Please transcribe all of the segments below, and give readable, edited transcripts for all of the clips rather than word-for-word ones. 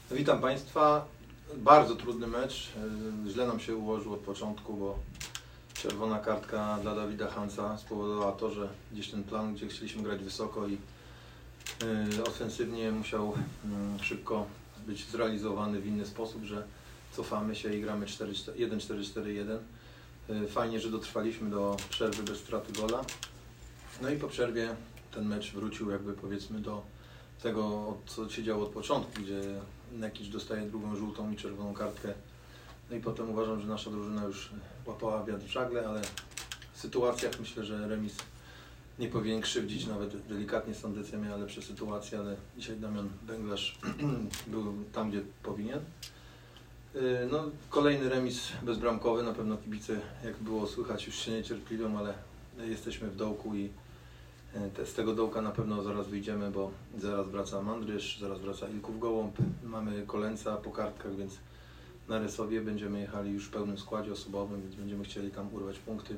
Witam Państwa. Bardzo trudny mecz. Źle nam się ułożył od początku, bo czerwona kartka dla Dawida Hansa spowodowała to, że gdzieś ten plan, gdzie chcieliśmy grać wysoko i ofensywnie, musiał szybko być zrealizowany w inny sposób, że cofamy się i gramy 1-4-4-1. Fajnie, że dotrwaliśmy do przerwy bez straty gola. No i po przerwie ten mecz wrócił jakby, powiedzmy, do tego, co się działo od początku, gdzie Nekić dostaje drugą żółtą i czerwoną kartkę. No i potem uważam, że nasza drużyna już łapała wiatr w żagle, ale w sytuacjach myślę, że remis nie powinien krzywdzić, nawet delikatnie Sandecja miała lepsze sytuacje, ale dzisiaj Damian Węglarz był tam, gdzie powinien. No, kolejny remis bezbramkowy, na pewno kibice, jak było słychać, już się niecierpliwią, ale jesteśmy w dołku i z tego dołka na pewno zaraz wyjdziemy, bo zaraz wraca Mandrysz, zaraz wraca Ilków Gołąb, mamy Kolenca po kartkach, więc na Rysowie będziemy jechali już w pełnym składzie osobowym, więc będziemy chcieli tam urwać punkty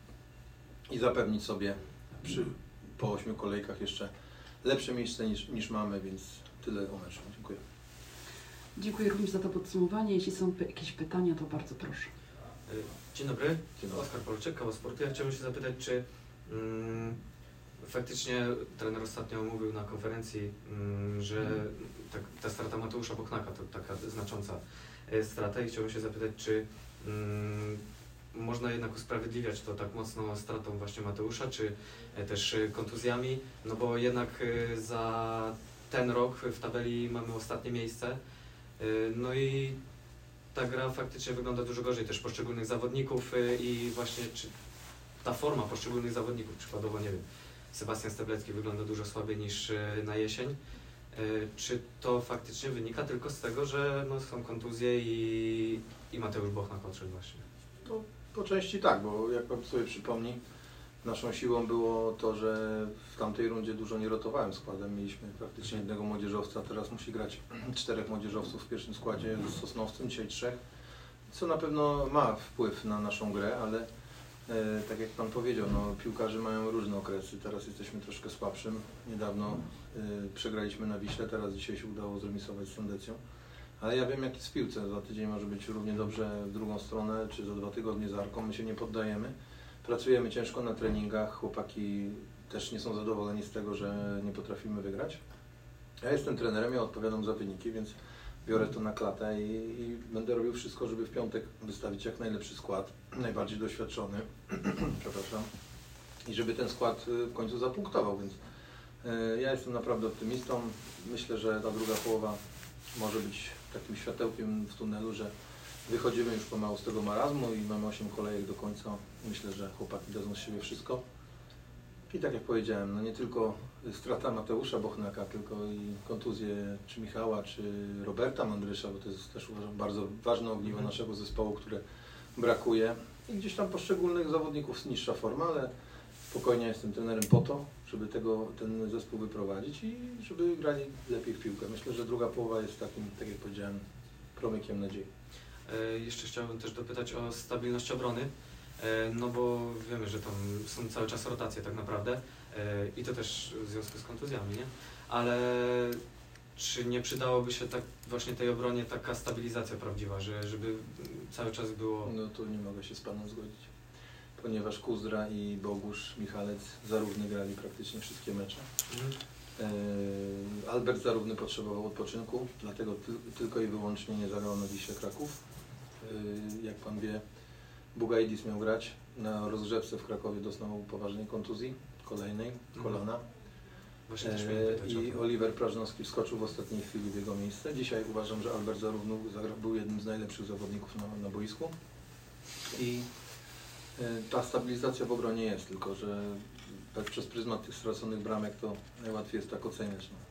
i zapewnić sobie po 8 kolejkach jeszcze lepsze miejsce niż mamy, więc tyle o meczu. Dziękuję. Dziękuję również za to podsumowanie. Jeśli są jakieś pytania, to bardzo proszę. Dzień dobry, Dzień dobry. Oskar Polczyk, Kawa Sportu. Ja chciałbym się zapytać, czy faktycznie trener ostatnio mówił na konferencji, że ta strata Mateusza Bochnaka to taka znacząca strata i chciałbym się zapytać, czy można jednak usprawiedliwiać to tak mocno stratą właśnie Mateusza, czy też kontuzjami, no bo jednak za ten rok w tabeli mamy ostatnie miejsce, no i ta gra faktycznie wygląda dużo gorzej też poszczególnych zawodników i właśnie czy ta forma poszczególnych zawodników, przykładowo nie wiem, Sebastian Steblecki wygląda dużo słabiej niż na jesień. Czy to faktycznie wynika tylko z tego, że no, są kontuzje i Mateusz Bochnak odszedł właśnie? To po części tak, bo jak Pan sobie przypomni, naszą siłą było to, że w tamtej rundzie dużo nie rotowałem składem. Mieliśmy praktycznie jednego młodzieżowca, teraz musi grać 4 młodzieżowców w pierwszym składzie z Sosnowcem, dzisiaj 3, co na pewno ma wpływ na naszą grę, ale tak jak Pan powiedział, no, piłkarze mają różne okresy, teraz jesteśmy troszkę słabszym, niedawno przegraliśmy na Wiśle, teraz dzisiaj się udało zremisować z Sandecją, ale ja wiem, jak jest w piłce, za tydzień może być równie dobrze w drugą stronę, czy za 2 tygodnie z Arką, my się nie poddajemy, pracujemy ciężko na treningach, chłopaki też nie są zadowoleni z tego, że nie potrafimy wygrać. Ja jestem trenerem, ja odpowiadam za wyniki, więc biorę to na klatę i będę robił wszystko, żeby w piątek wystawić jak najlepszy skład, najbardziej doświadczony, przepraszam, i żeby ten skład w końcu zapunktował, więc ja jestem naprawdę optymistą. Myślę, że ta druga połowa może być takim światełkiem w tunelu, że wychodzimy już pomału z tego marazmu i mamy 8 kolejek do końca. Myślę, że chłopaki dadzą z siebie wszystko. I tak jak powiedziałem, no nie tylko strata Mateusza Bochnaka, tylko i kontuzje czy Michała, czy Roberta Mandrysza, bo to jest też, uważam, bardzo ważne ogniwo naszego zespołu, które brakuje. I gdzieś tam poszczególnych zawodników niższa forma, ale spokojnie jestem trenerem po to, żeby ten zespół wyprowadzić i żeby grali lepiej w piłkę. Myślę, że druga połowa jest takim, tak jak powiedziałem, promykiem nadziei. Jeszcze chciałbym też dopytać o stabilność obrony, no bo wiemy, że tam są cały czas rotacje tak naprawdę i to też w związku z kontuzjami, nie? Ale czy nie przydałoby się tak właśnie tej obronie taka stabilizacja prawdziwa, żeby cały czas było... No tu nie mogę się z Panem zgodzić, ponieważ Kuzdra i Bogusz Michalec zarówno grali praktycznie wszystkie mecze. Albert zarówno potrzebował odpoczynku, dlatego tylko i wyłącznie nie zagrał na Wiśle Kraków. Jak Pan wie, Bugajdis miał grać, na rozgrzewce w Krakowie dostał poważnej kontuzji, kolejnej, kolana. Właśnie też I Oliver Prażnowski wskoczył w ostatniej chwili w jego miejsce. Dzisiaj uważam, że Albert zarówno był jednym z najlepszych zawodników na boisku. I ta stabilizacja w obronie jest, tylko że tak przez pryzmat tych straconych bramek to najłatwiej jest tak oceniać. No.